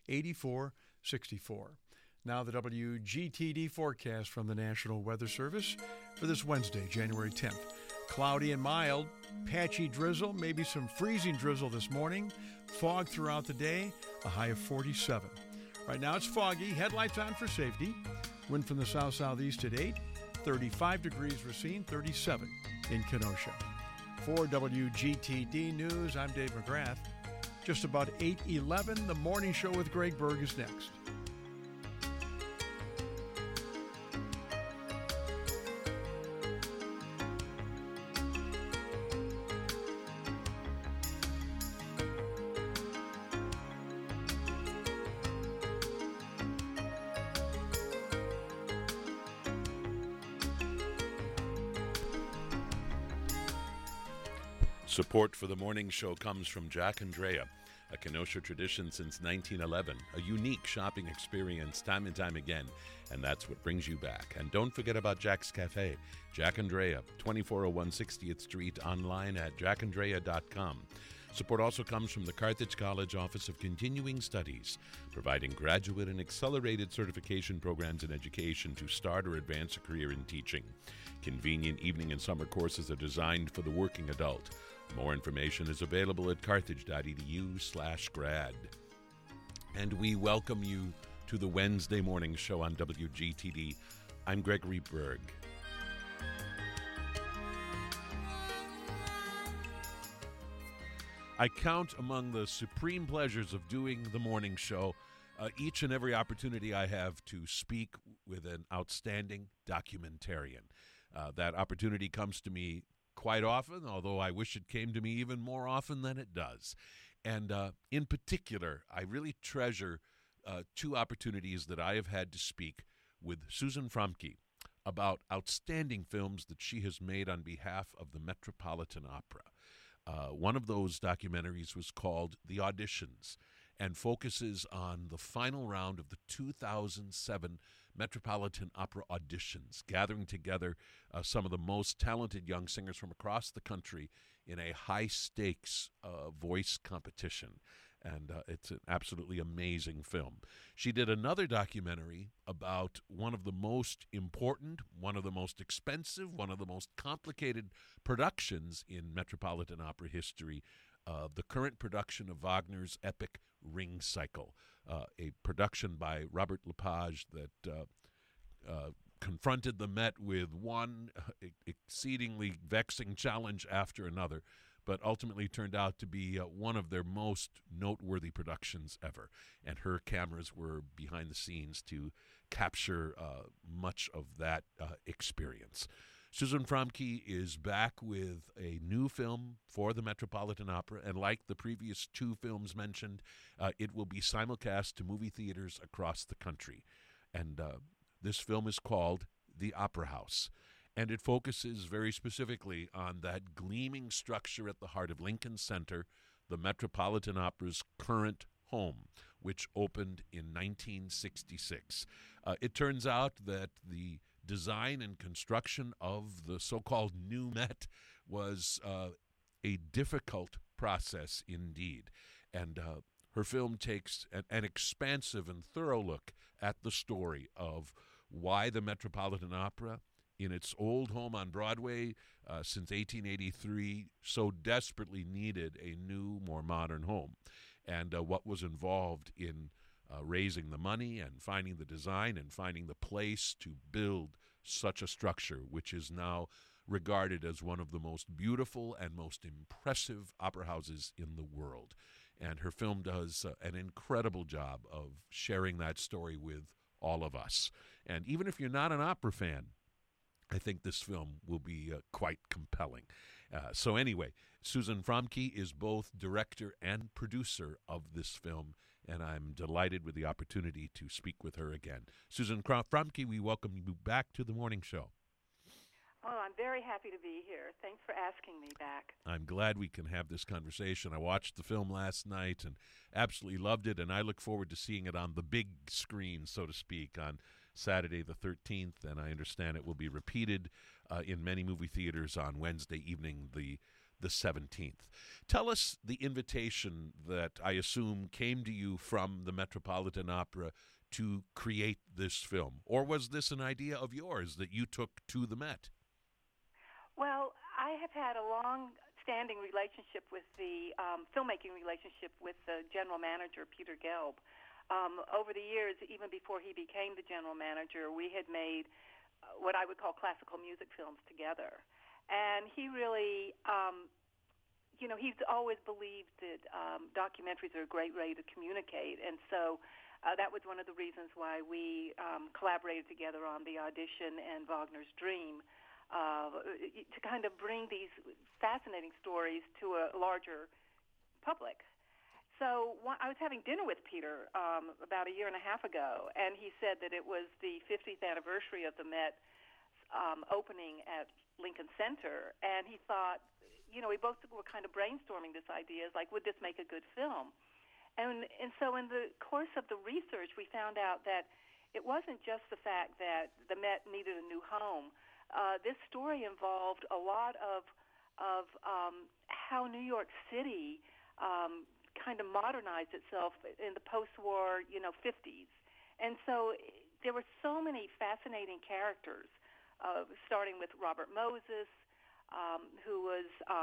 84, 64. Now the WGTD forecast from the National Weather Service for this Wednesday, January 10th. Cloudy and mild, patchy drizzle, maybe some freezing drizzle this morning. Fog throughout the day, a high of 47. Right now it's foggy, headlights on for safety. Wind from the south-southeast at 8. 35 degrees Racine, 37 in Kenosha. For WGTD News, I'm Dave McGrath. Just about 8:11, the morning show with Greg Berg is next. Support for the morning show comes from Jack and Drea, a Kenosha tradition since 1911, a unique shopping experience time and time again, and that's what brings you back. And don't forget about Jack's Cafe, Jack and Drea, 2401 60th Street, online at jackandrea.com. Support also comes from the Carthage College Office of Continuing Studies, providing graduate and accelerated certification programs in education to start or advance a career in teaching. Convenient evening and summer courses are designed for the working adult. More information is available at carthage.edu/grad. And we welcome you to the Wednesday morning show on WGTD. I'm Gregory Berg. I count among the supreme pleasures of doing the morning show each and every opportunity I have to speak with an outstanding documentarian. That opportunity comes to me quite often, although I wish it came to me even more often than it does. And in particular, I really treasure two opportunities that I have had to speak with Susan Fromke about outstanding films that she has made on behalf of the Metropolitan Opera. One of those documentaries was called The Auditions and focuses on the final round of the 2007 Metropolitan Opera auditions, gathering together some of the most talented young singers from across the country in a high-stakes voice competition. And it's an absolutely amazing film. She did another documentary about one of the most important, one of the most expensive, one of the most complicated productions in Metropolitan Opera history, the current production of Wagner's epic Ring Cycle, a production by Robert Lepage that confronted the Met with one exceedingly vexing challenge after another, but ultimately turned out to be one of their most noteworthy productions ever. And her cameras were behind the scenes to capture much of that experience. Susan Fromke is back with a new film for the Metropolitan Opera, and like the previous two films mentioned, it will be simulcast to movie theaters across the country. And this film is called The Opera House, and it focuses very specifically on that gleaming structure at the heart of Lincoln Center, the Metropolitan Opera's current home, which opened in 1966. It turns out that the design and construction of the so-called new Met was a difficult process indeed. And her film takes an expansive and thorough look at the story of why the Metropolitan Opera, in its old home on Broadway since 1883, so desperately needed a new, more modern home, and what was involved in raising the money and finding the design and finding the place to build such a structure, which is now regarded as one of the most beautiful and most impressive opera houses in the world. And her film does an incredible job of sharing that story with all of us. And even if you're not an opera fan, I think this film will be quite compelling. So anyway, Susan Fromke is both director and producer of this film, and I'm delighted with the opportunity to speak with her again. Susan Fromke, we welcome you back to the morning show. Oh, I'm very happy to be here. Thanks for asking me back. I'm glad we can have this conversation. I watched the film last night and absolutely loved it, and I look forward to seeing it on the big screen, so to speak, on Saturday the 13th, and I understand it will be repeated in many movie theaters on Wednesday evening, the the 17th. Tell us the invitation that I assume came to you from the Metropolitan Opera to create this film. Or was this an idea of yours that you took to the Met? Well, I have had a long-standing relationship with the filmmaking relationship with the general manager, Peter Gelb. Over the years, even before he became the general manager, we had made what I would call classical music films together. And he really, he's always believed that documentaries are a great way to communicate. And so that was one of the reasons why we collaborated together on The Audition and Wagner's Dream, to kind of bring these fascinating stories to a larger public. So I was having dinner with Peter about a year and a half ago, and he said that it was the 50th anniversary of the Met opening at Lincoln Center, and he thought, we both were kind of brainstorming this idea, like, would this make a good film? And so in the course of the research, we found out that it wasn't just the fact that the Met needed a new home. This story involved a lot of how New York City kind of modernized itself in the post-war, 50s. And so there were so many fascinating characters, starting with Robert Moses, who was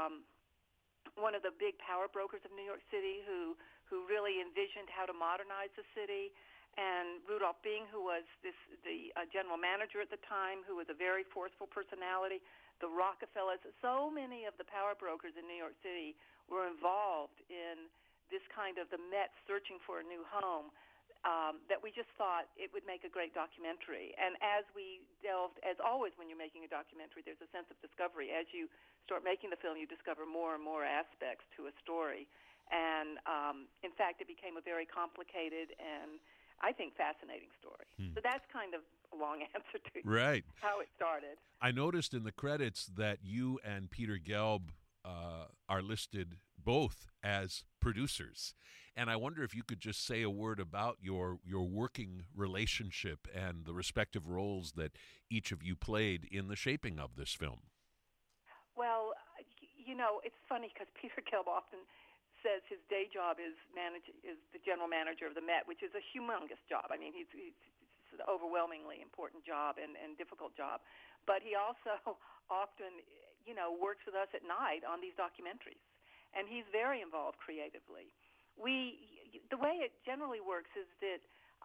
one of the big power brokers of New York City, who really envisioned how to modernize the city, and Rudolph Bing, who was the general manager at the time, who was a very forceful personality, the Rockefellers. So many of the power brokers in New York City were involved in this kind of the Met searching for a new home, that we just thought it would make a great documentary. And as we delved, as always when you're making a documentary, there's a sense of discovery. As you start making the film, you discover more and more aspects to a story. And in fact, it became a very complicated and, I think, fascinating story. So that's kind of a long answer to how it started. I noticed in the credits that you and Peter Gelb are listed both as producers. And I wonder if you could just say a word about your working relationship and the respective roles that each of you played in the shaping of this film. Well, it's funny because Peter Gelb often says his day job is the general manager of the Met, which is a humongous job. I mean, it's an overwhelmingly important job and difficult job. But he also often, works with us at night on these documentaries. And he's very involved creatively. The way it generally works is that,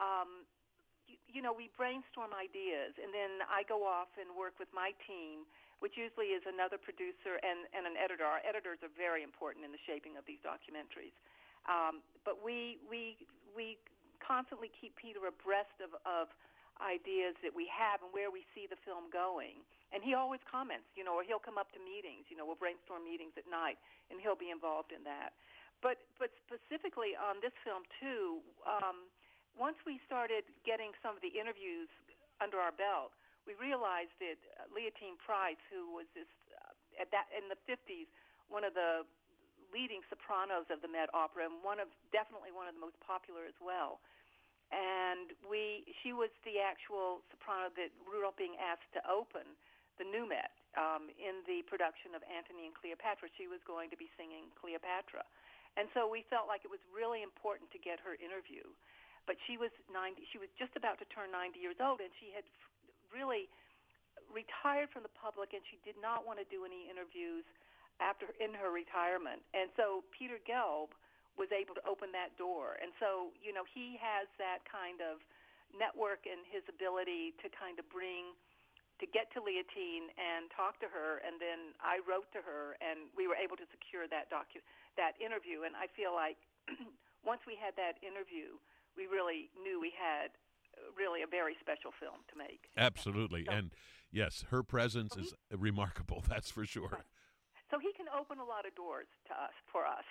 we brainstorm ideas, and then I go off and work with my team, which usually is another producer and an editor. Our editors are very important in the shaping of these documentaries. But we constantly keep Peter abreast of ideas that we have and where we see the film going. And he always comments, or he'll come up to meetings. We'll brainstorm meetings at night, and he'll be involved in that. But specifically on this film, too, once we started getting some of the interviews under our belt, we realized that Leontine Price, who was in the 50s, one of the leading sopranos of the Met Opera, and definitely one of the most popular as well. And she was the actual soprano that Rudolph Bing asked to open the new Met in the production of Antony and Cleopatra. She was going to be singing Cleopatra. And so we felt like it was really important to get her interview. But she was 90. She was just about to turn 90 years old, and she had really retired from the public, and she did not want to do any interviews in her retirement. And so Peter Gelb was able to open that door. And so, he has that kind of network and his ability to kind of get to Leontine and talk to her. And then I wrote to her, and we were able to secure that interview. And I feel like once we had that interview, we really knew we had really a very special film to make. Absolutely. And yes, her presence is remarkable, that's for sure. So he can open a lot of doors for us.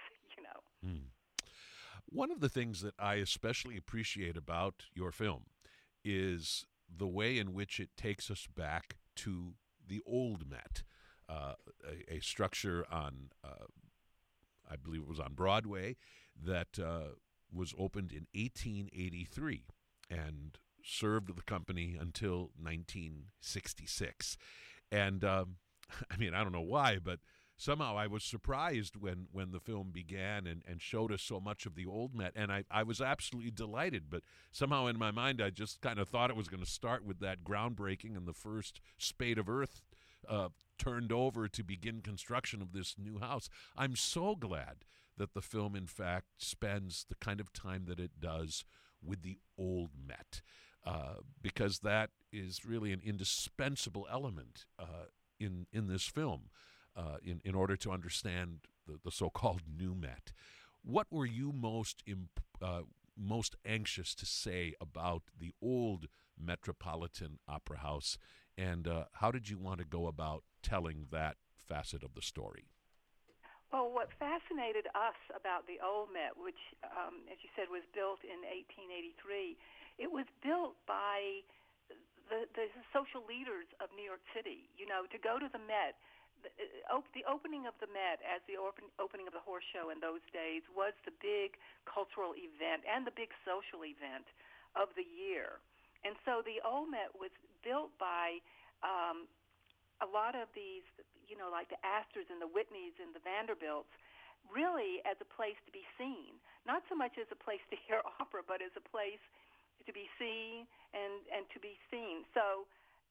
One of the things that I especially appreciate about your film is the way in which it takes us back to the old Met, a structure on, I believe it was on Broadway, that was opened in 1883 and served the company until 1966. And, I don't know why, but somehow I was surprised when the film began and showed us so much of the old Met, and I was absolutely delighted. But somehow in my mind, I just kind of thought it was going to start with that groundbreaking and the first spade of earth turned over to begin construction of this new house. I'm so glad that the film, in fact, spends the kind of time that it does with the old Met, because that is really an indispensable element in this film in order to understand the so-called new Met. What were you most anxious to say about the old Metropolitan Opera House, and how did you want to go about telling that facet of the story? Well, what fascinated us about the old Met, which, as you said, was built in 1883, it was built by the social leaders of New York City. You know, to go to the Met, the opening of the Met as the opening of the horse show in those days was the big cultural event and the big social event of the year. And so the old Met was built by a lot of these, you know, like the Astors and the Whitneys and the Vanderbilts, really as a place to be seen. Not so much as a place to hear opera, but as a place to be seen and to be seen. So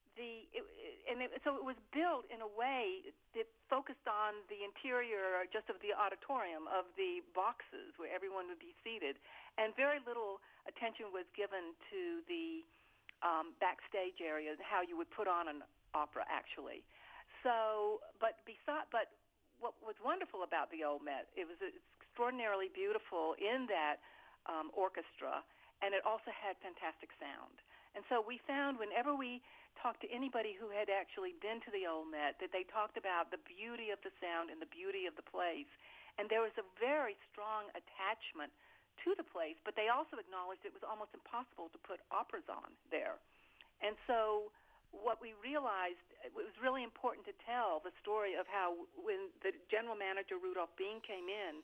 so it was built in a way that focused on the interior just of the auditorium, of the boxes where everyone would be seated, and very little attention was given to the backstage area, how you would put on an opera, actually. So, but what was wonderful about the old Met, it was extraordinarily beautiful in that orchestra, and it also had fantastic sound. And so we found whenever we talked to anybody who had actually been to the old Met, that they talked about the beauty of the sound and the beauty of the place. And there was a very strong attachment to the place, but they also acknowledged it was almost impossible to put operas on there. And so what we realized, it was really important to tell the story of how when the general manager Rudolph Bean came in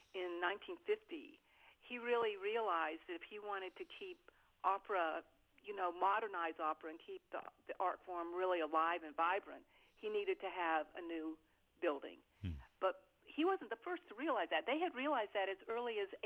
1950, he really realized that if he wanted to keep opera, you know, modernize opera and keep the art form really alive and vibrant, he needed to have a new building. But he wasn't the first to realize that. They had realized that as early as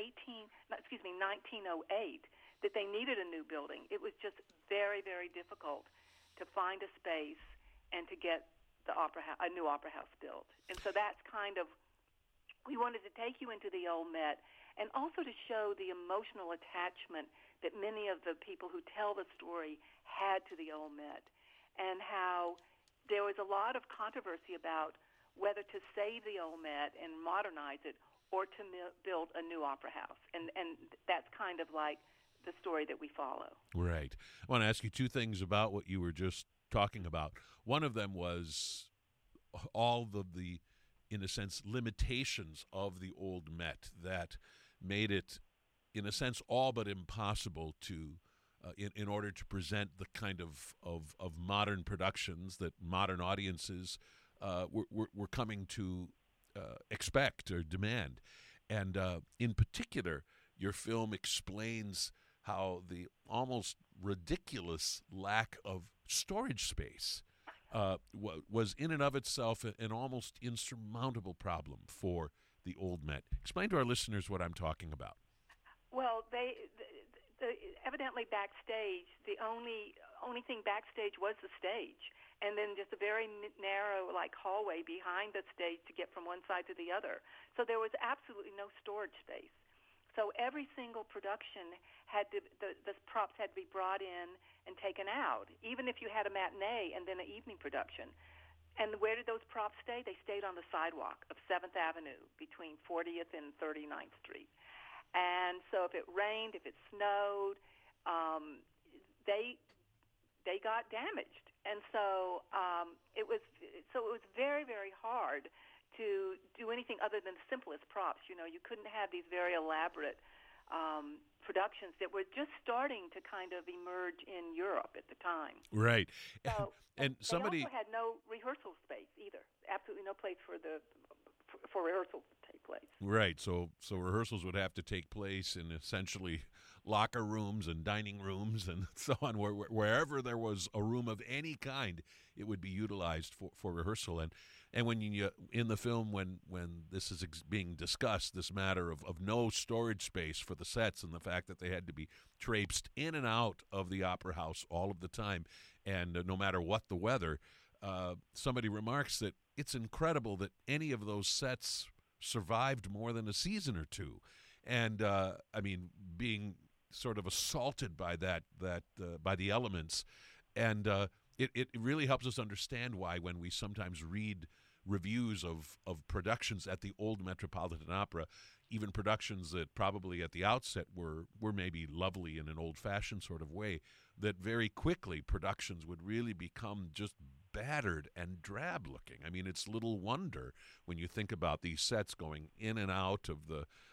1908, that they needed a new building. It was just very, very difficult to find a space and to get a new opera house built. And so that's kind of, we wanted to take you into the old Met and also to show the emotional attachment that many of the people who tell the story had to the old Met, and how there was a lot of controversy about whether to save the old Met and modernize it or to build a new opera house. And that's kind of like the story that we follow. Right. I want to ask you two things about what you were just talking about. One of them was all of the, in a sense, limitations of the old Met that made it, in a sense, all but impossible to, in order to present the kind of modern productions that modern audiences were coming to expect or demand. And in particular, your film explains how the almost ridiculous lack of storage space was in and of itself an almost insurmountable problem for the old Met. Explain to our listeners what I'm talking about. Well, evidently backstage, the only thing backstage was the stage, and then just a very narrow hallway behind the stage to get from one side to the other. So there was absolutely no storage space. So every single production the props had to be brought in and taken out, even if you had a matinee and then an evening production. And where did those props stay? They stayed on the sidewalk of 7th Avenue between 40th and 39th Street. And so if it rained, if it snowed, they got damaged. And so it was very, very hard to do anything other than the simplest props. You know, you couldn't have these very elaborate productions that were just starting to kind of emerge in Europe at the time. Right. So, and somebody also had no rehearsal space either. Absolutely no place for rehearsals to take place. Right. So rehearsals would have to take place in essentially locker rooms and dining rooms and so on, wherever there was a room of any kind, it would be utilized for rehearsal. And And when you in the film, when this is being discussed, this matter of no storage space for the sets and the fact that they had to be traipsed in and out of the opera house all of the time, and no matter what the weather, somebody remarks that it's incredible that any of those sets survived more than a season or two. And I mean, being sort of assaulted by that by the elements, and it really helps us understand why when we sometimes read reviews of productions at the old Metropolitan Opera, even productions that probably at the outset were maybe lovely in an old-fashioned sort of way, that very quickly productions would really become just battered and drab looking. I mean, it's little wonder when you think about these sets going in and out of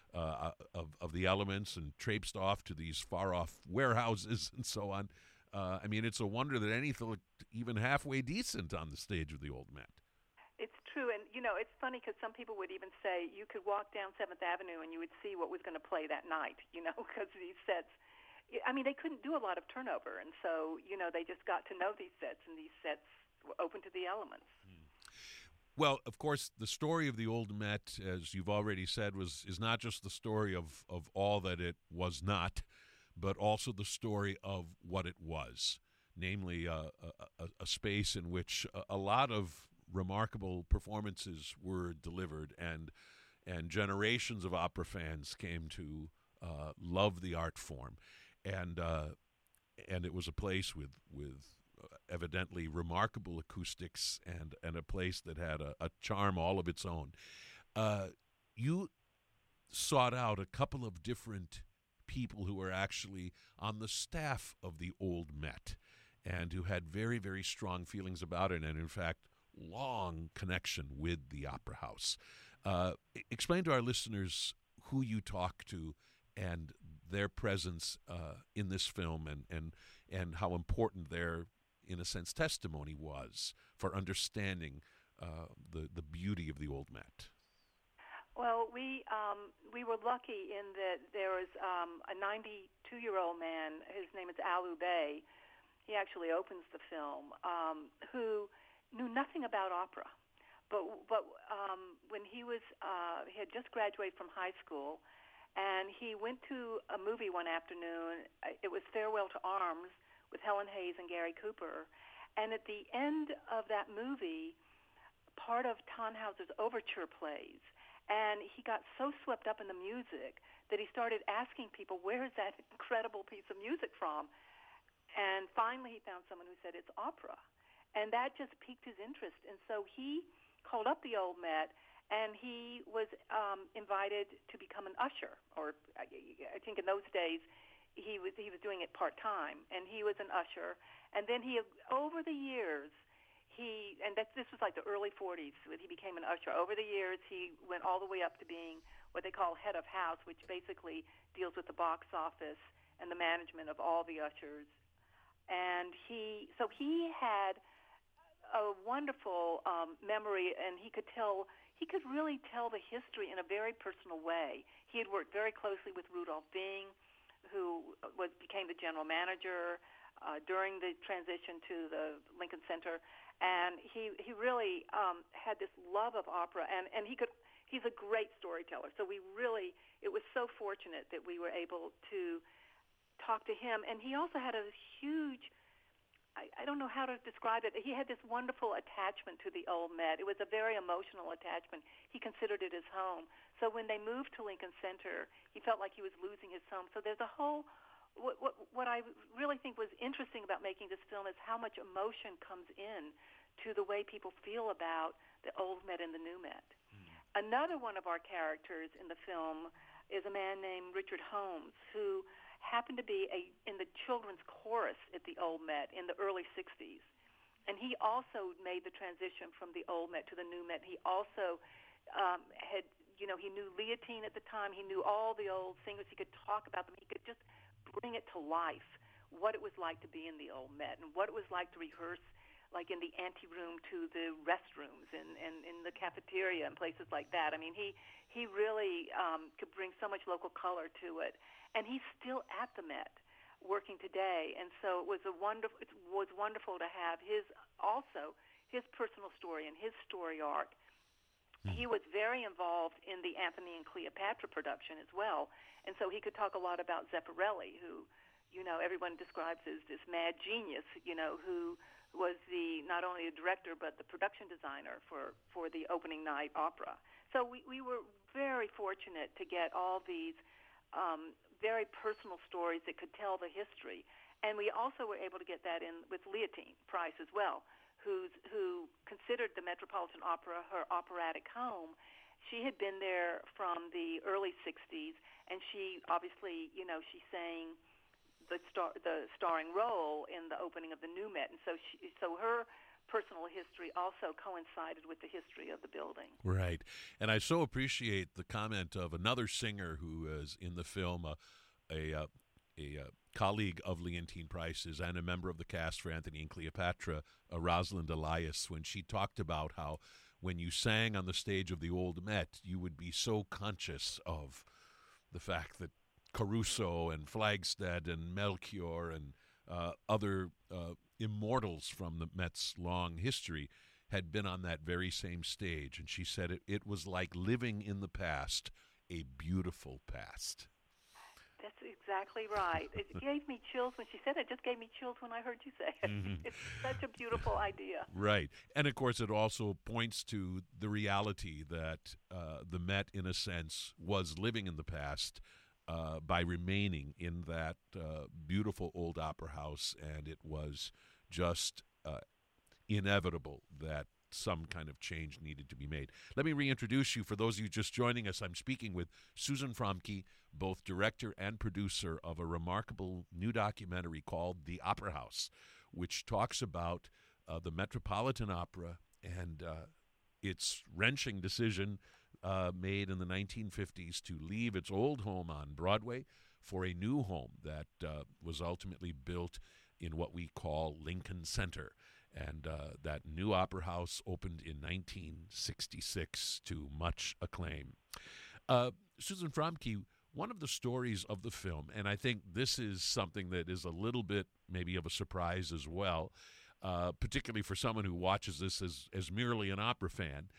the elements and traipsed off to these far-off warehouses and so on. I mean, it's a wonder that anything looked even halfway decent on the stage of the old Met. It's true, and it's funny because some people would even say you could walk down 7th Avenue and you would see what was going to play that night, because these sets, I mean, they couldn't do a lot of turnover, and so, they just got to know these sets, and these sets were open to the elements. Well, of course, the story of the old Met, as you've already said, is not just the story of all that it was not, but also the story of what it was, namely a space in which a lot of remarkable performances were delivered, and generations of opera fans came to love the art form, and it was a place with evidently remarkable acoustics and a place that had a charm all of its own. You sought out a couple of different people who were actually on the staff of the old Met and who had very, very strong feelings about it, and in fact long connection with the opera house. Explain to our listeners who you talked to and their presence in this film, and how important their, in a sense, testimony was for understanding the beauty of the old Met. Well, we were lucky in that there was a 92-year-old man. His name is Alu Bey. He actually opens the film, who knew nothing about opera, but when he had just graduated from high school, and he went to a movie one afternoon. It was Farewell to Arms with Helen Hayes and Gary Cooper, and at the end of that movie, part of Tannhauser's overture plays, and he got so swept up in the music that he started asking people, where is that incredible piece of music from? And finally he found someone who said, it's opera. And that just piqued his interest. And so he called up the old Met, and he was invited to become an usher. Or I think in those days he was doing it part-time, and he was an usher. And then over the years, this was like the early 40s when he became an usher. Over the years, he went all the way up to being what they call head of house, which basically deals with the box office and the management of all the ushers. And he had a wonderful memory, and he could really tell the history in a very personal way. He had worked very closely with Rudolph Bing, who became the general manager during the transition to the Lincoln Center, and he really had this love of opera, and he's a great storyteller. So it was so fortunate that we were able to talk to him, and he also had a huge, I don't know how to describe it. He had this wonderful attachment to the old Met. It was a very emotional attachment. He considered it his home. So when they moved to Lincoln Center, he felt like he was losing his home. So there's a whole, what I really think was interesting about making this film is how much emotion comes in to the way people feel about the old Met and the new Met. Another one of our characters in the film is a man named Richard Holmes, who happened to be in the children's chorus at the old Met in the early 60s. And he also made the transition from the old Met to the new Met. He also he knew Leontine at the time. He knew all the old singers. He could talk about them. He could just bring it to life, what it was like to be in the old Met and what it was like to rehearse, like in the anteroom to the restrooms and in the cafeteria and places like that. I mean, he really could bring so much local color to it. And he's still at the Met working today. And so it was wonderful to have his personal story and his story arc. He was very involved in the Antony and Cleopatra production as well, and so he could talk a lot about Zeffirelli, who, everyone describes as this mad genius, who was not only the director but the production designer for the opening night opera. So we were very fortunate to get all these very personal stories that could tell the history, and we also were able to get that in with Leontine Price as well, who considered the Metropolitan Opera her operatic home. She had been there from the early 60s, and she obviously, she sang the starring role in the opening of the new Met, and so her personal history also coincided with the history of the building. Right. And I so appreciate the comment of another singer who is in the film, a colleague of Leontine Price's and a member of the cast for Antony and Cleopatra, Rosalind Elias, when she talked about how when you sang on the stage of the old Met, you would be so conscious of the fact that Caruso and Flagstead and Melchior and other immortals from the Met's long history had been on that very same stage. And she said it was like living in the past, a beautiful past. That's exactly right. It gave me chills when she said it. It just gave me chills when I heard you say it. Mm-hmm. It's such a beautiful idea. Right. And, of course, it also points to the reality that the Met, in a sense, was living in the past by remaining in that beautiful old opera house, and it was just inevitable that some kind of change needed to be made. Let me reintroduce you. For those of you just joining us, I'm speaking with Susan Fromke, both director and producer of a remarkable new documentary called The Opera House, which talks about the Metropolitan Opera and its wrenching decision made in the 1950s to leave its old home on Broadway for a new home that was ultimately built in what we call Lincoln Center. And that new opera house opened in 1966 to much acclaim. Susan Fromke, one of the stories of the film, and I think this is something that is a little bit maybe of a surprise as well, particularly for someone who watches this as merely an opera fan,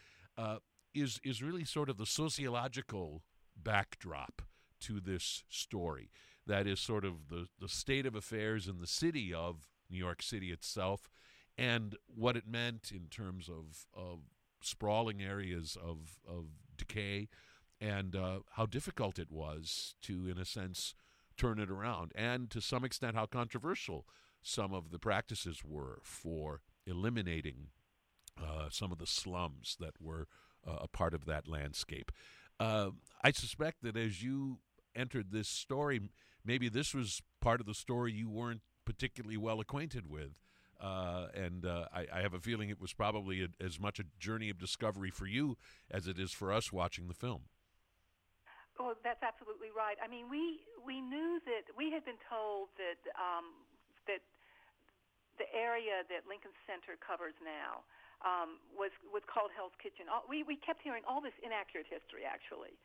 is really sort of the sociological backdrop to this story. That is sort of the state of affairs in the city of New York City itself, and what it meant in terms of sprawling areas of decay, and how difficult it was to, in a sense, turn it around, and to some extent how controversial some of the practices were for eliminating some of the slums that were a part of that landscape. I suspect that as you entered this story, maybe this was part of the story you weren't particularly well acquainted with. And I have a feeling it was probably as much a journey of discovery for you as it is for us watching the film. Oh, that's absolutely right. I mean, we knew that we had been told that that the area that Lincoln Center covers now was called Hell's Kitchen. We kept hearing all this inaccurate history, actually,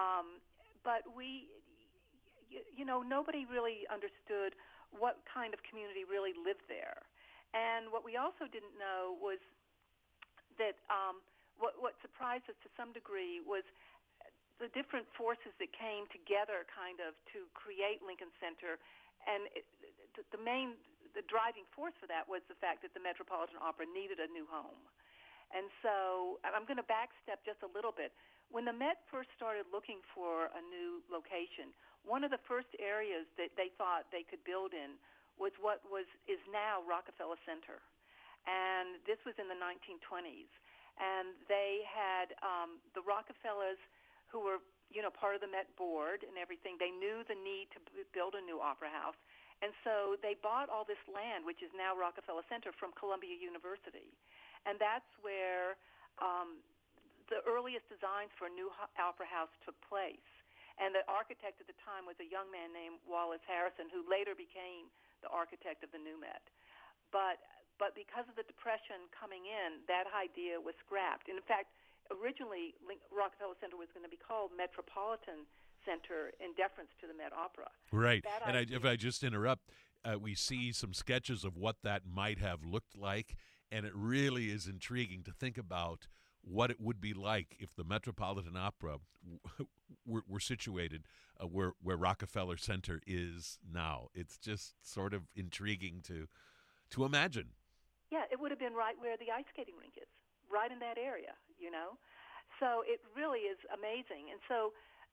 but nobody really understood what kind of community really lived there. And what we also didn't know was that what surprised us to some degree was the different forces that came together kind of to create Lincoln Center. And the driving force for that was the fact that the Metropolitan Opera needed a new home. And so I'm going to backstep just a little bit. When the Met first started looking for a new location, one of the first areas that they thought they could build in was what is now Rockefeller Center. And this was in the 1920s. And they had the Rockefellers, who were, part of the Met board and everything. They knew the need to build a new opera house. And so they bought all this land, which is now Rockefeller Center, from Columbia University. And that's where the earliest designs for a new opera house took place. And the architect at the time was a young man named Wallace Harrison, who later became the architect of the new Met. But because of the Depression coming in, that idea was scrapped. And in fact, originally, Rockefeller Center was going to be called Metropolitan Center in deference to the Met Opera. Right. And if I just interrupt, we see some sketches of what that might have looked like. And it really is intriguing to think about what it would be like if the Metropolitan Opera were situated where Rockefeller Center is now. It's just sort of intriguing to imagine. Yeah, it would have been right where the ice skating rink is, right in that area, you know. So it really is amazing. And so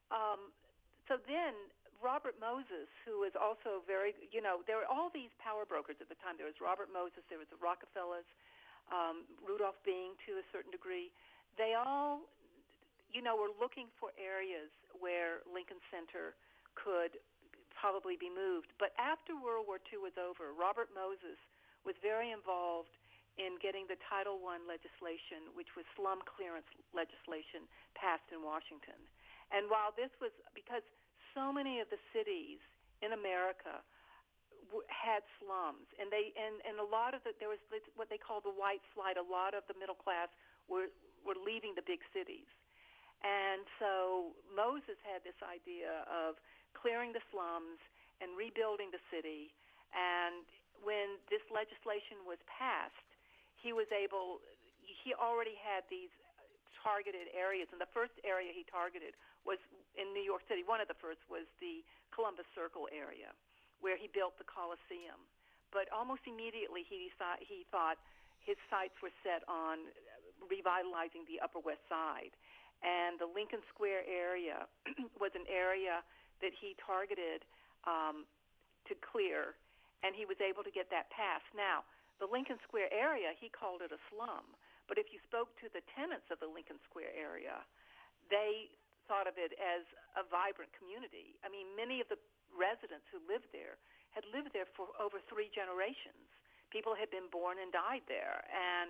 then Robert Moses, who is also very, there were all these power brokers at the time. There was Robert Moses, there was the Rockefellers, Rudolph Bing to a certain degree. They all, were looking for areas where Lincoln Center could probably be moved. But after World War II was over, Robert Moses was very involved in getting the Title I legislation, which was slum clearance legislation, passed in Washington. And while this was because so many of the cities in America had slums, and a lot of there was what they called the white flight. A lot of the middle class were leaving the big cities, and so Moses had this idea of clearing the slums and rebuilding the city. And when this legislation was passed, he already had these targeted areas, and the first area he targeted was in New York City. One of the first was the Columbus Circle area, where he built the Coliseum. But almost immediately he thought his sights were set on revitalizing the Upper West Side. And the Lincoln Square area was an area that he targeted to clear, and he was able to get that passed. Now, the Lincoln Square area, he called it a slum. But if you spoke to the tenants of the Lincoln Square area, they thought of it as a vibrant community. I mean, many of the residents who lived there had lived there for over 3 generations. People had been born and died there, and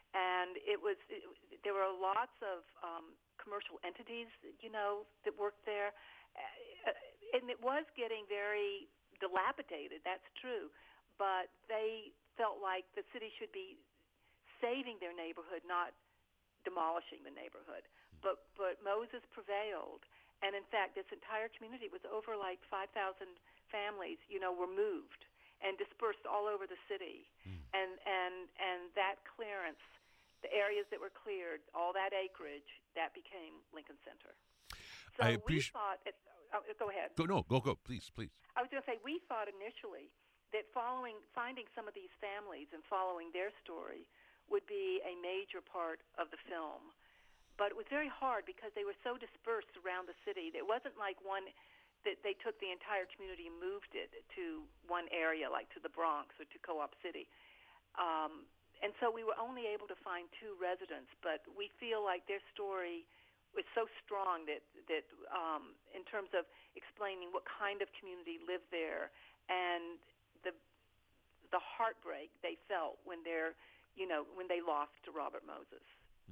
there were lots of commercial entities, that worked there, and it was getting very dilapidated. That's true, but they felt like the city should be saving their neighborhood, not demolishing the neighborhood. But Moses prevailed, and in fact, this entire community was over like 5,000 families, were moved and dispersed all over the city. And that clearance, the areas that were cleared, all that acreage, that became Lincoln Center. So we thought, go ahead. Go, please. I was going to say, we thought initially that finding some of these families and following their story would be a major part of the film. But it was very hard because they were so dispersed around the city. It wasn't like that they took the entire community and moved it to one area, like to the Bronx or to Co-op City. And so we were only able to find 2 residents, but we feel like their story was so strong that in terms of explaining what kind of community lived there and the heartbreak they felt when when they lost to Robert Moses.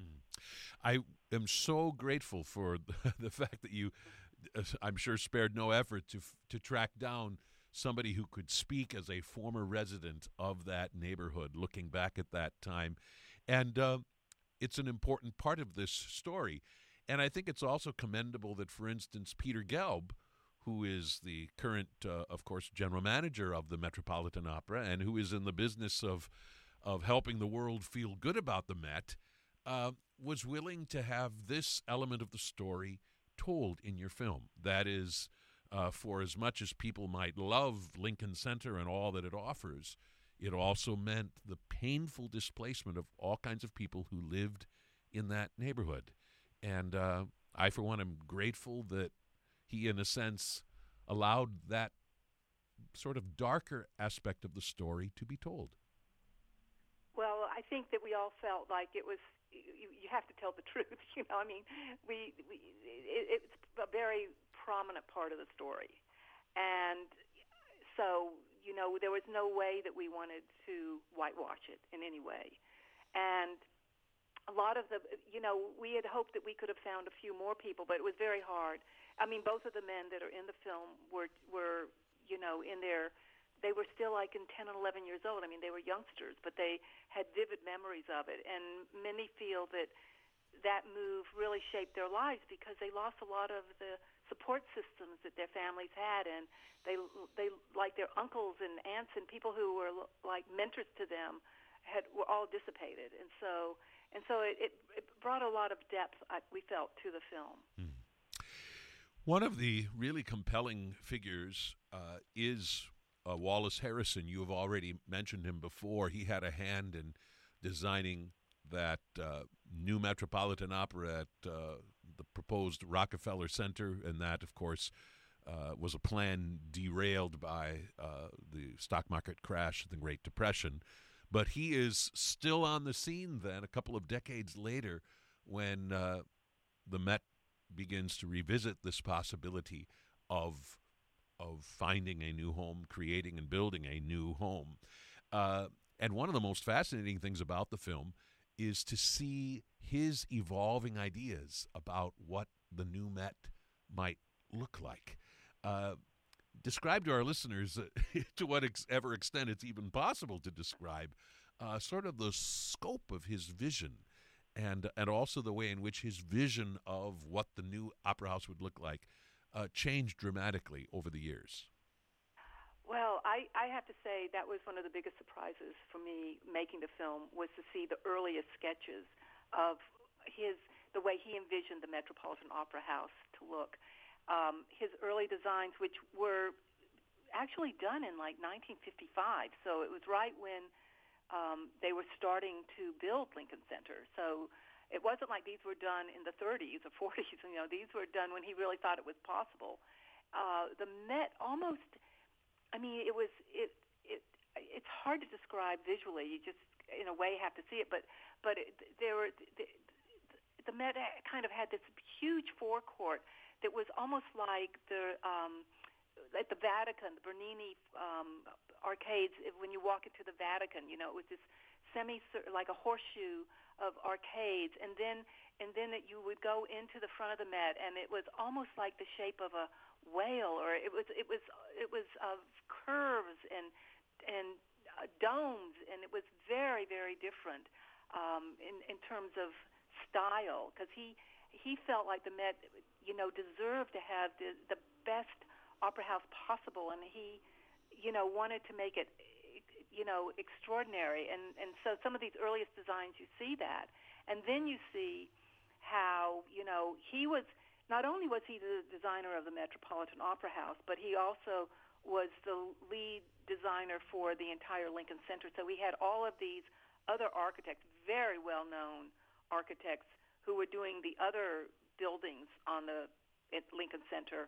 I am so grateful for the fact that you, I'm sure, spared no effort to track down somebody who could speak as a former resident of that neighborhood, looking back at that time. And it's an important part of this story. And I think it's also commendable that, for instance, Peter Gelb, who is the current, of course, general manager of the Metropolitan Opera and who is in the business of helping the world feel good about the Met, was willing to have this element of the story told in your film. That is, for as much as people might love Lincoln Center and all that it offers, it also meant the painful displacement of all kinds of people who lived in that neighborhood. And I, for one, am grateful that he, in a sense, allowed that sort of darker aspect of the story to be told. Well, I think that we all felt like it was, you have to tell the truth, I mean, it's a very prominent part of the story. And so, there was no way that we wanted to whitewash it in any way. And a lot of we had hoped that we could have found a few more people, but it was very hard. I mean, both of the men that are in the film were they were still like in 10 and 11 years old. I mean, they were youngsters, but they had vivid memories of it. And many feel that move really shaped their lives because they lost a lot of the support systems that their families had, and they like their uncles and aunts and people who were like mentors to them were all dissipated, and so it brought a lot of depth, we felt, to the film. Hmm. One of the really compelling figures is Wallace Harrison. You have already mentioned him before. He had a hand in designing that new Metropolitan Opera at the proposed Rockefeller Center, and that, of course, was a plan derailed by the stock market crash and the Great Depression. But he is still on the scene then, a couple of decades later, when the Met begins to revisit this possibility of finding a new home, creating and building a new home. And one of the most fascinating things about the film is to see his evolving ideas about what the new Met might look like. Describe to our listeners, to whatever extent it's even possible to describe, sort of the scope of his vision, and also the way in which his vision of what the new opera house would look like changed dramatically over the years. Well, I have to say that was one of the biggest surprises for me making the film, was to see the earliest sketches of the way he envisioned the Metropolitan Opera House to look. His early designs, which were actually done in like 1955, so it was right when they were starting to build Lincoln Center. So it wasn't like these were done in the 30s or 40s. These were done when he really thought it was possible. The Met almost, it's hard to describe visually. You just, in a way, have to see it. But the Met kind of had this huge forecourt that was almost like at the Vatican, the Bernini arcades. When you walk into the Vatican, it was this like a horseshoe of arcades, and then you would go into the front of the Met, and it was almost like the shape of a whale, or it was of curves and domes, and it was very, very different in terms of style, because he felt like the Met deserved to have the best opera house possible, and he wanted to make it extraordinary, and so some of these earliest designs, you see that, and then you see how he was, not only was he the designer of the Metropolitan Opera House, but he also was the lead designer for the entire Lincoln Center. So we had all of these other architects, very well-known architects, who were doing the other buildings at Lincoln Center.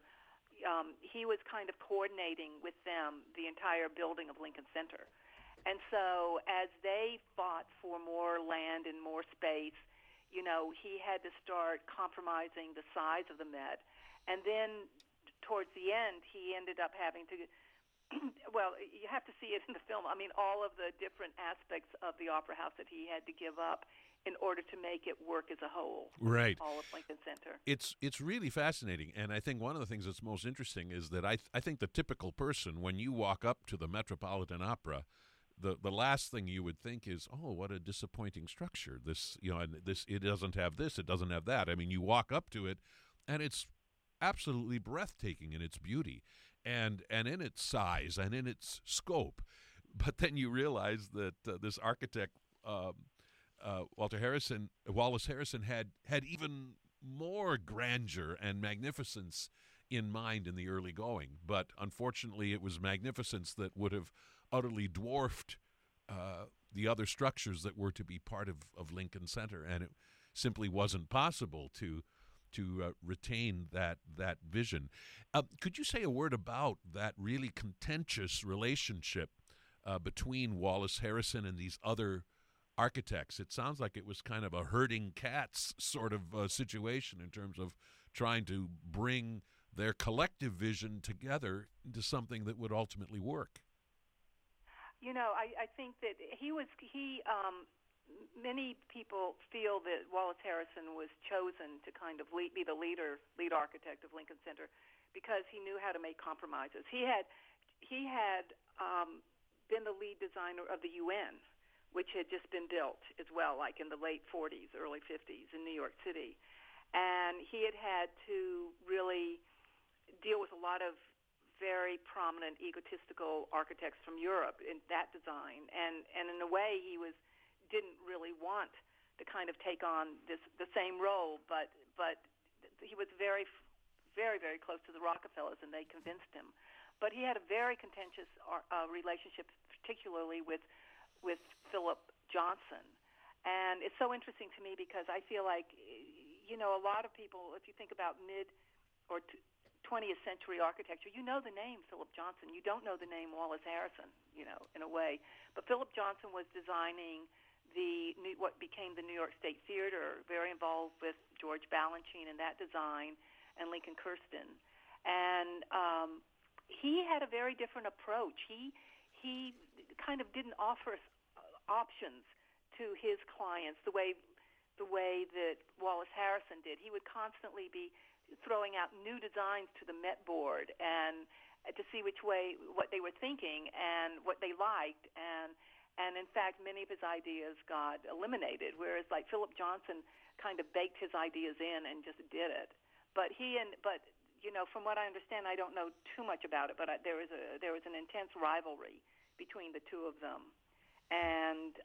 He was kind of coordinating with them the entire building of Lincoln Center. And so as they fought for more land and more space, he had to start compromising the size of the Met. And then towards the end, he ended up having to, well, you have to see it in the film. All of the different aspects of the Opera House that he had to give up in order to make it work as a whole. Right. All of Lincoln Center. It's really fascinating, and I think one of the things that's most interesting is that I think the typical person, when you walk up to the Metropolitan Opera, the last thing you would think is, oh, what a disappointing structure. This, and this, it doesn't have this, it doesn't have that. You walk up to it, and it's absolutely breathtaking in its beauty, and in its size, and in its scope. But then you realize that this architect, Wallace Harrison, had even more grandeur and magnificence in mind in the early going. But unfortunately, it was magnificence that would have utterly dwarfed the other structures that were to be part of Lincoln Center, and it simply wasn't possible to retain that vision. Could you say a word about that really contentious relationship between Wallace Harrison and these other architects? It sounds like it was kind of a herding cats sort of situation in terms of trying to bring their collective vision together into something that would ultimately work. I think that many people feel that Wallace Harrison was chosen to kind of be the lead architect of Lincoln Center because he knew how to make compromises. He had been the lead designer of the UN, which had just been built as well, like in the late 40s, early 50s in New York City. And he had to really deal with a lot of very prominent egotistical architects from Europe in that design, and in a way didn't really want to kind of take on the same role, but he was very, very, very close to the Rockefellers, and they convinced him. But he had a very contentious relationship, particularly with Philip Johnson. And it's so interesting to me because I feel like, a lot of people, if you think about mid or 20th century architecture, you know the name Philip Johnson. You don't know the name Wallace Harrison, in a way. But Philip Johnson was designing what became the New York State Theater, very involved with George Balanchine in that design, and Lincoln Kirsten. And he had a very different approach. He kind of didn't offer options to his clients the way that Wallace Harrison did. He would constantly be throwing out new designs to the Met Board and to see what they were thinking and what they liked, and in fact many of his ideas got eliminated, whereas like Philip Johnson kind of baked his ideas in and just did it. But from what I understand, I don't know too much about it, but there was an intense rivalry between the two of them, and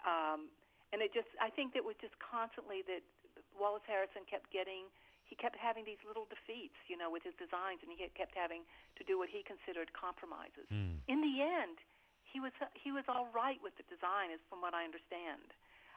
I think it was just constantly that Wallace Harrison kept having these little defeats, with his designs, and he kept having to do what he considered compromises. In the end, he was all right with the design, is from what I understand.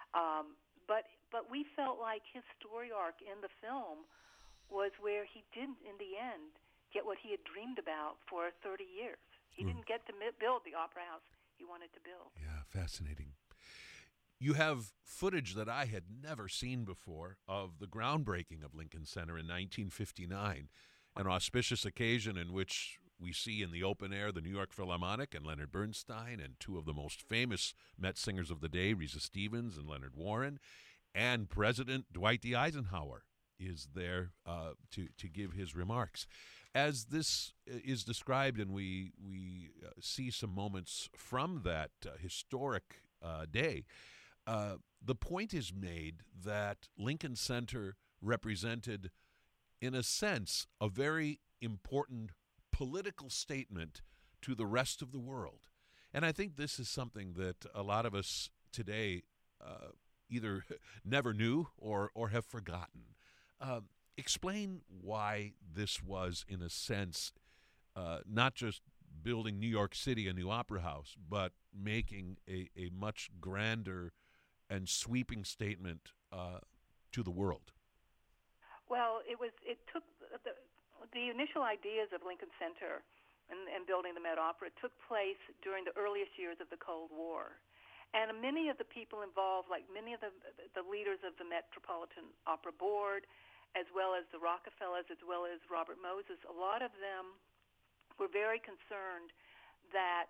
But we felt like his story arc in the film was where he didn't, in the end, get what he had dreamed about for 30 years. He didn't get to build the opera house he wanted to build. Yeah, fascinating. You have footage that I had never seen before of the groundbreaking of Lincoln Center in 1959, an auspicious occasion in which we see in the open air the New York Philharmonic and Leonard Bernstein and two of the most famous Met singers of the day, Risa Stevens and Leonard Warren, and President Dwight D. Eisenhower is there to give his remarks. As this is described, and we see some moments from that historic day, the point is made that Lincoln Center represented, in a sense, a very important political statement to the rest of the world. And I think this is something that a lot of us today either never knew or have forgotten. Explain why this was, in a sense, not just building New York City a new opera house, but making a much grander and sweeping statement to the world. Well, it took the initial ideas of Lincoln Center and building the Met Opera took place during the earliest years of the Cold War. And many of the people involved, like many of the leaders of the Metropolitan Opera Board, as well as the Rockefellers, as well as Robert Moses, a lot of them were very concerned that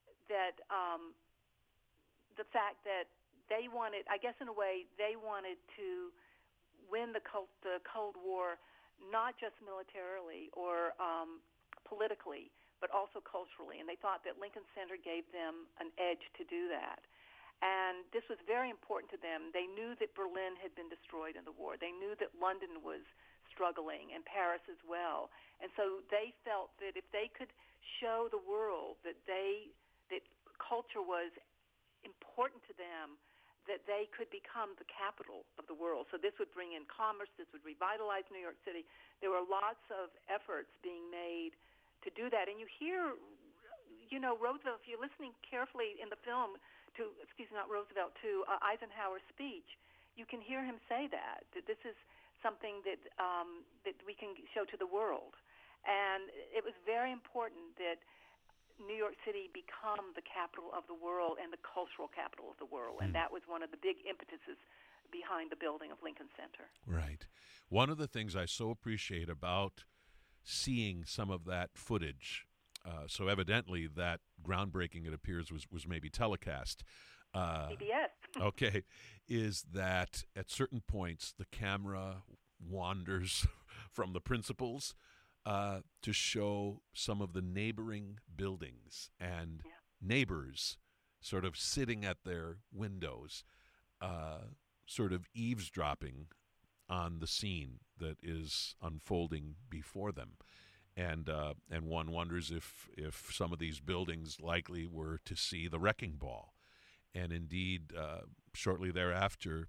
the fact that they wanted, I guess in a way, they wanted to win the Cold War not just militarily or politically, but also culturally. And they thought that Lincoln Center gave them an edge to do that. And this was very important to them. They knew that Berlin had been destroyed in the war. They knew that London was struggling, and Paris as well. And so they felt that if they could show the world that culture was important to them, that they could become the capital of the world. So this would bring in commerce. This would revitalize New York City. There were lots of efforts being made to do that. And you hear, Roosevelt, if you're listening carefully in the film to Eisenhower's speech, you can hear him say that this is something that we can show to the world. And it was very important that New York City become the capital of the world and the cultural capital of the world. And that was one of the big impetuses behind the building of Lincoln Center. Right. One of the things I so appreciate about seeing some of that footage, so evidently that groundbreaking, it appears, was maybe telecast. CBS. Okay, is that at certain points the camera wanders from the principals to show some of the neighboring buildings and neighbors sort of sitting at their windows, sort of eavesdropping on the scene that is unfolding before them. and one wonders if some of these buildings likely were to see the wrecking ball. And indeed, shortly thereafter,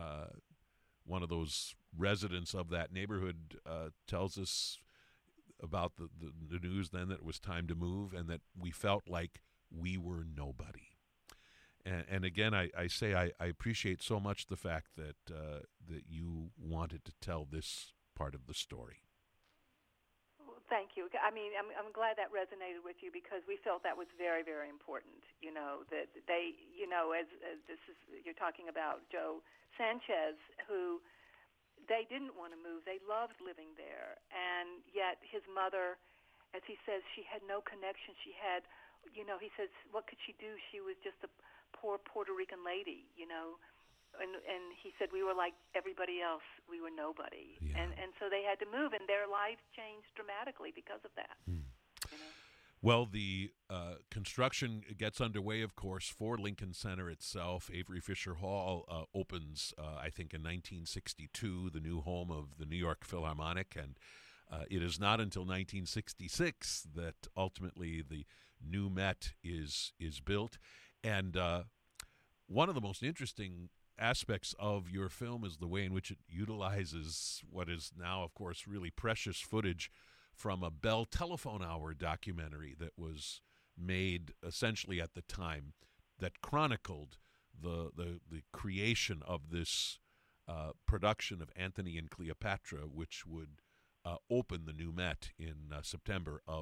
one of those residents of that neighborhood tells us about the news then that it was time to move, and that we felt like we were nobody. And again, I say I appreciate so much the fact that that you wanted to tell this part of the story. Well, thank you. I mean, I'm glad that resonated with you, because we felt that was very, very important. You know, that they, you know, as this is, you're talking about Joe Sanchez, who they didn't want to move. They loved living there, and yet his mother, as he says, she had no connection. She had, you know, he says, what could she do? She was just a poor Puerto Rican lady, you know. And he said, we were like everybody else. We were nobody. Yeah. And so they had to move, and their lives changed dramatically because of that. You know? Well, the construction gets underway, of course, for Lincoln Center itself. Avery Fisher Hall opens, I think, in 1962, the new home of the New York Philharmonic, and it is not until 1966 that ultimately the new Met is built. And one of the most interesting aspects of your film is the way in which it utilizes what is now, of course, really precious footage from a Bell Telephone Hour documentary that was made essentially at the time, that chronicled the creation of this production of Antony and Cleopatra, which would open the new Met in September of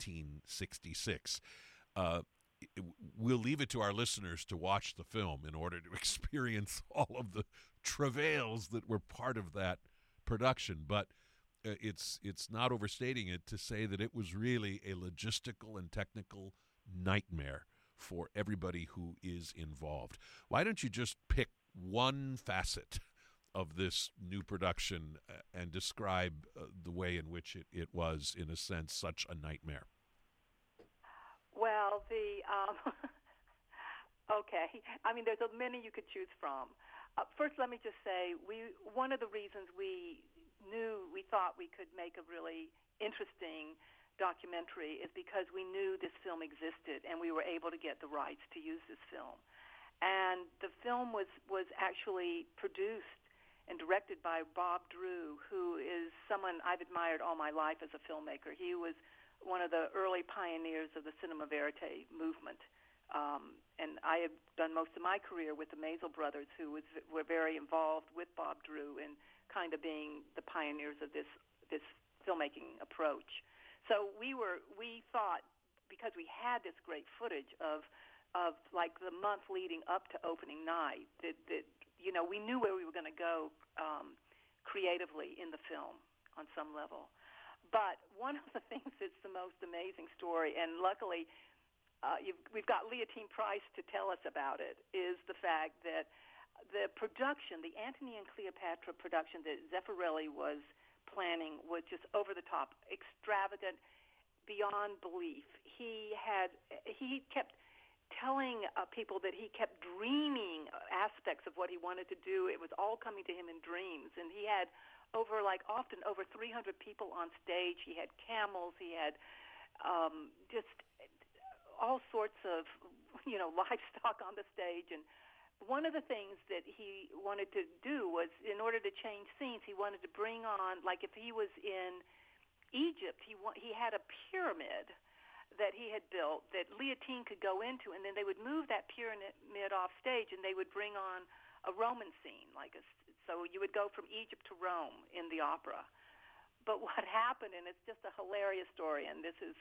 1966. We'll leave it to our listeners to watch the film in order to experience all of the travails that were part of that production. But it's not overstating it to say that it was really a logistical and technical nightmare for everybody who is involved. Why don't you just pick one facet of this new production and describe the way in which it was, in a sense, such a nightmare? Well, okay. I mean, there's many you could choose from. First, let me just say, one of the reasons we thought we could make a really interesting documentary is because we knew this film existed, and we were able to get the rights to use this film. And the film was actually produced and directed by Bob Drew, who is someone I've admired all my life as a filmmaker. He was one of the early pioneers of the cinema verite movement. And I have done most of my career with the Maisel brothers, who were very involved with Bob Drew in kind of being the pioneers of this filmmaking approach. So we thought, because we had this great footage of like the month leading up to opening night, that you know, we knew where we were going to go creatively in the film on some level. But one of the things that's the most amazing story, and luckily we've got Leontine Price to tell us about it, is the fact that the production, the Antony and Cleopatra production that Zeffirelli was planning, was just over the top, extravagant, beyond belief. He kept telling people that he kept dreaming aspects of what he wanted to do. It was all coming to him in dreams, and he had often over 300 people on stage. He had camels. He had just all sorts of, you know, livestock on the stage. And one of the things that he wanted to do was, in order to change scenes, he wanted to bring on, like if he was in Egypt, he had a pyramid that he had built that Leontine could go into, and then they would move that pyramid off stage, and they would bring on a Roman scene, so you would go from Egypt to Rome in the opera. But what happened, and it's just a hilarious story, and this is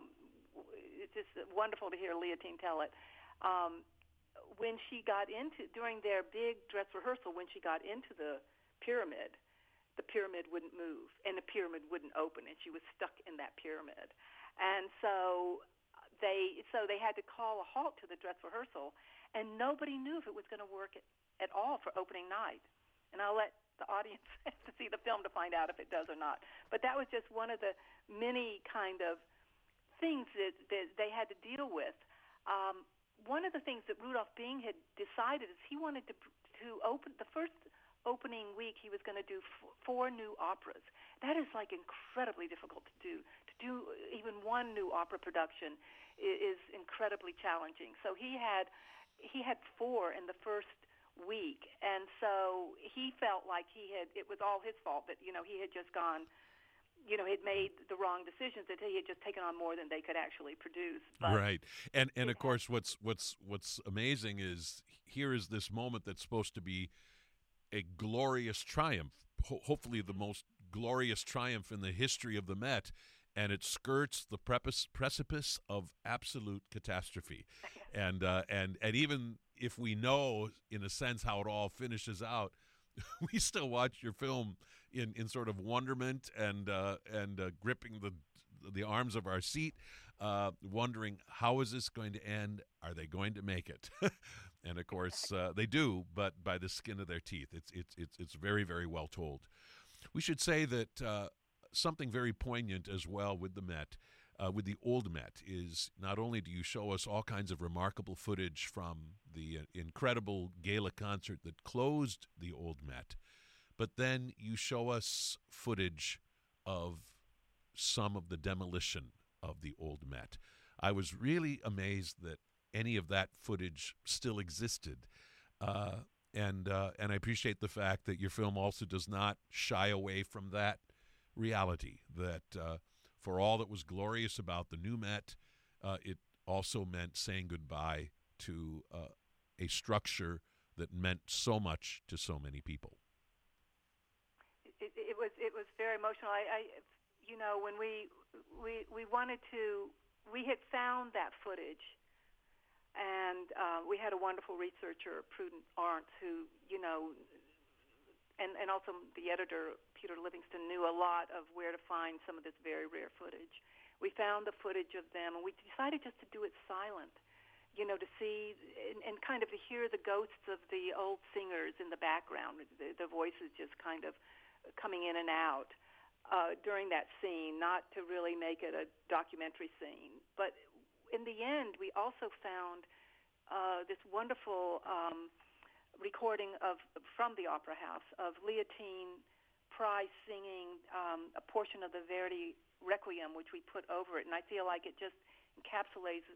it's just wonderful to hear Leontine tell it. When she got during their big dress rehearsal, when she got into the pyramid wouldn't move, and the pyramid wouldn't open, and she was stuck in that pyramid. And so they had to call a halt to the dress rehearsal, and nobody knew if it was going to work at all for opening night. And I'll let the audience have to see the film to find out if it does or not. But that was just one of the many kind of things that they had to deal with. One of the things that Rudolph Bing had decided is he wanted to open the first opening week. He was going to do 4 new operas. That is like incredibly difficult to do, to do even one new opera production is incredibly challenging. So he had 4 in the first week, and so he felt like it was all his fault that he had just gone. Had made the wrong decisions, that he had just taken on more than they could actually produce. But right, and of course, what's amazing is here is this moment that's supposed to be a glorious triumph, hopefully the most glorious triumph in the history of the Met, and it skirts the precipice of absolute catastrophe, and even if we know in a sense how it all finishes out, we still watch your film in sort of wonderment and gripping the arms of our seat, wondering how is this going to end? Are they going to make it? And of course they do, but by the skin of their teeth. It's very, very well told. We should say that something very poignant as well with the Met. With the old Met is not only do you show us all kinds of remarkable footage from the incredible gala concert that closed the old Met, but then you show us footage of some of the demolition of the old Met. I was really amazed that any of that footage still existed. And I appreciate the fact that your film also does not shy away from that reality, that for all that was glorious about the new Met, it also meant saying goodbye to a structure that meant so much to so many people. It was very emotional. I when we wanted to, we had found that footage, and we had a wonderful researcher, Prudence Arntz, who and also the editor, Peter Livingston, knew a lot of where to find some of this very rare footage. We found the footage of them, and we decided just to do it silent, to see and kind of to hear the ghosts of the old singers in the background, the voices just kind of coming in and out during that scene, not to really make it a documentary scene. But in the end, we also found this wonderful recording from the Opera House of Leontine Price singing a portion of the Verdi Requiem, which we put over it, and I feel like it just encapsulates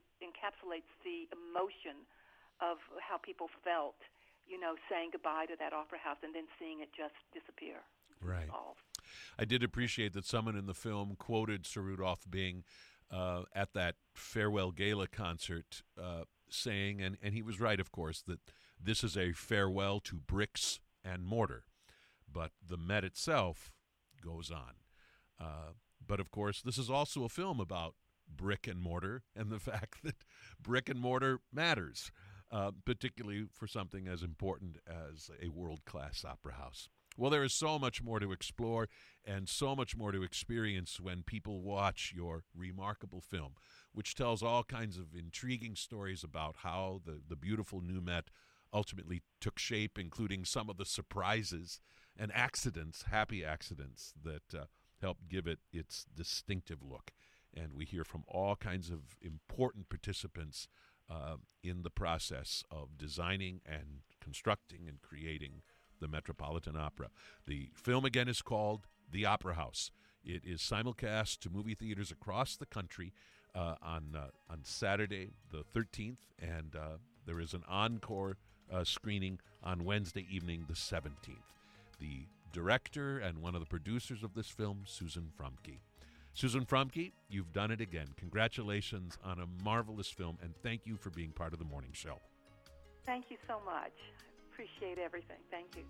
the emotion of how people felt, saying goodbye to that Opera House and then seeing it just disappear. Right. Dissolve. I did appreciate that someone in the film quoted Sir Rudolph Bing at that farewell gala concert, saying, and he was right, of course, that this is a farewell to bricks and mortar, but the Met itself goes on. But of course, this is also a film about brick and mortar and the fact that brick and mortar matters, particularly for something as important as a world-class opera house. Well, there is so much more to explore and so much more to experience when people watch your remarkable film, which tells all kinds of intriguing stories about how the beautiful new Met ultimately took shape, including some of the surprises and accidents, happy accidents, that helped give it its distinctive look. And we hear from all kinds of important participants in the process of designing and constructing and creating the Metropolitan Opera. The film, again, is called The Opera House. It is simulcast to movie theaters across the country on Saturday the 13th, and there is an encore screening on Wednesday evening the 17th. The director and one of the producers of this film, Susan Fromke. Susan Fromke, you've done it again. Congratulations on a marvelous film, and thank you for being part of the morning show. Thank you so much. Appreciate everything. Thank you.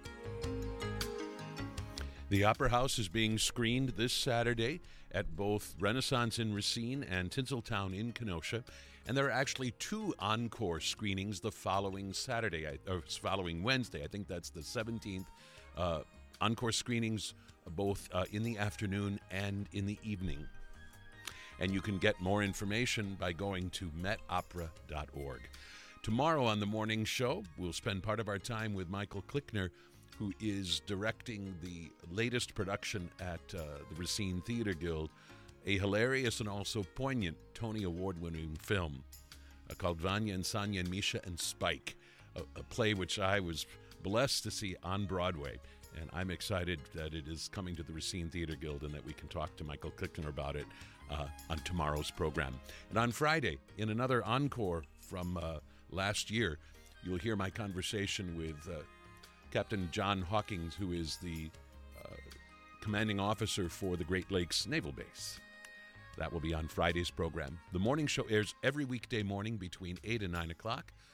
The Opera House is being screened this Saturday at both Renaissance in Racine and Tinseltown in Kenosha. And there are actually 2 encore screenings the following following Wednesday. I think that's the 17th. Encore screenings both in the afternoon and in the evening. And you can get more information by going to metopera.org. Tomorrow on the morning show, we'll spend part of our time with Michael Klickner, who is directing the latest production at the Racine Theater Guild, a hilarious and also poignant Tony Award-winning film called Vanya and Sanya and Misha and Spike, a play which I was blessed to see on Broadway. And I'm excited that it is coming to the Racine Theater Guild and that we can talk to Michael Klickner about it on tomorrow's program. And on Friday, in another encore from last year, you'll hear my conversation with Captain John Hawkins, who is the commanding officer for the Great Lakes Naval Base. That will be on Friday's program. The morning show airs every weekday morning between 8 and 9 o'clock.